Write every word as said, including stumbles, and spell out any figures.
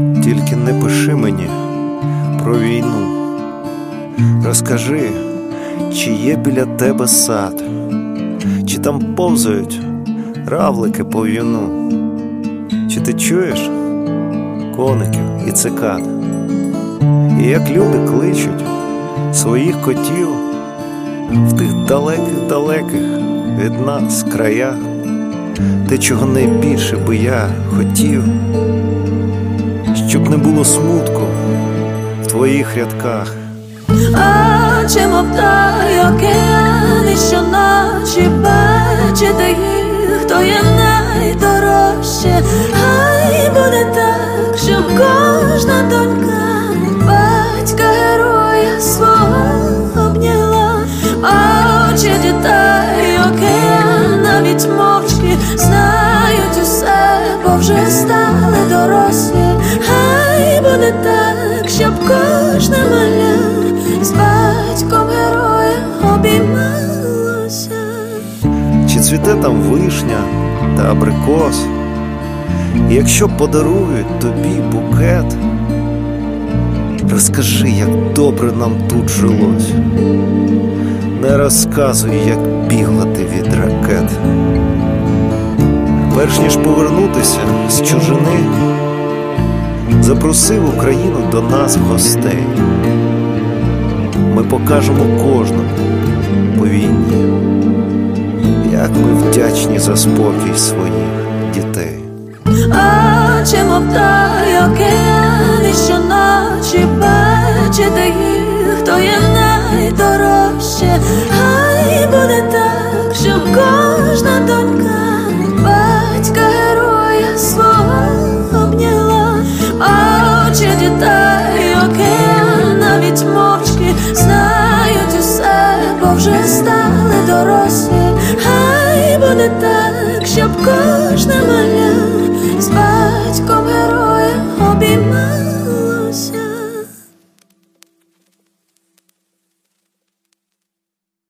Тільки не пиши мені про війну. Розкажи, чи є біля тебе сад, чи там повзають равлики по в'юну, чи ти чуєш коників і цикад, і як люди кличуть своїх котів в тих далеких-далеких від нас краях, те, чого найбільше би я хотів, щоб не було смутку в твоїх рядках. Очі мовтай океани щоночі, бачити їх, то є найдорожче. Хай буде так, щоб кожна донька батька героя свого обняла. Очі дітей океан навіть мовчки знають усе, бо вже стали дорослі. Хай буде так, щоб кожна маля з батьком героя обіймалося. Чи цвіте там вишня та абрикос, і якщо подарують тобі букет, розкажи, як добре нам тут жилось. Не розказуй, як бігла ти від ракет. Перш ніж повернутися з чужини, запросив Україну до нас гостей. Ми покажемо кожному по війні, як ми вдячні за спокій своїх дітей. Очі мовтай океани щоночі, бачити їх, то є найдорожче. Хай буде так, щоб кожна донька батька героя свого обняла. Очі дітей океан навіть мовчки знають усе, бо вже стали дорослі. Хай буде так, щоб кожна